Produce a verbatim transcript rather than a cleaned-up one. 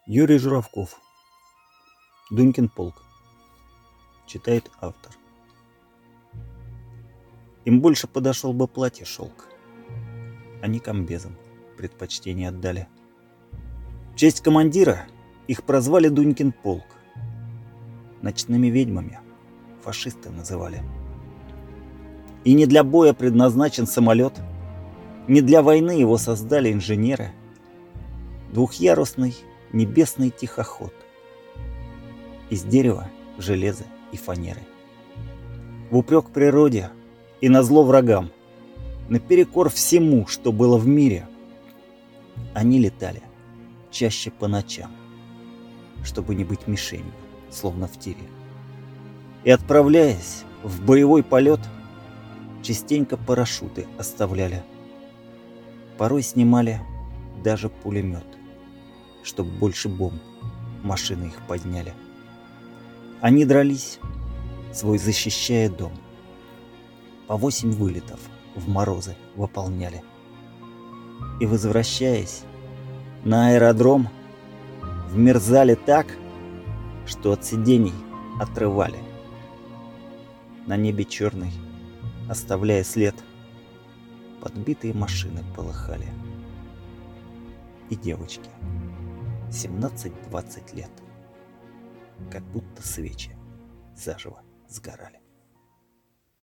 Юрий Журавков. Дунькин полк. Читает автор. Им больше подошел бы платье шелк. Они комбезам предпочтение отдали. В честь командира их прозвали Дунькин полк. Ночными ведьмами фашисты называли. И не для боя предназначен самолет, не для войны его создали инженеры. Двухъярусный небесный тихоход из дерева, железа и фанеры. В упрек природе и назло врагам, наперекор всему, что было в мире, они летали чаще по ночам, чтобы не быть мишенью, словно в тире. И, отправляясь в боевой полет, частенько парашюты оставляли. Порой снимали даже пулемет, чтоб больше бомб машины их подняли. Они дрались, свой защищая дом. По восемь вылетов в морозы выполняли. И, возвращаясь на аэродром, вмерзали так, что от сидений отрывали. На небе черный, оставляя след, подбитые машины полыхали. И девочки семнадцать-двадцать лет, как будто свечи заживо сгорали.